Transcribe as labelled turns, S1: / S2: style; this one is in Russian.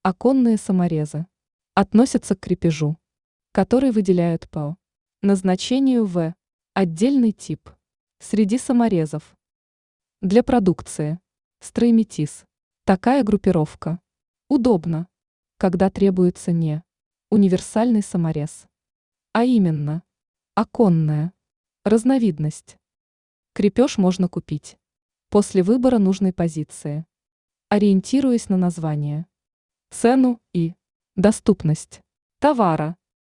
S1: Оконные саморезы относятся к крепежу, который выделяют по назначению в отдельный тип среди саморезов. Для продукции стройметиз такая группировка удобна, когда требуется не универсальный саморез, а именно оконная разновидность. Крепеж можно купить после выбора нужной позиции, ориентируясь на название, цену и доступность товара.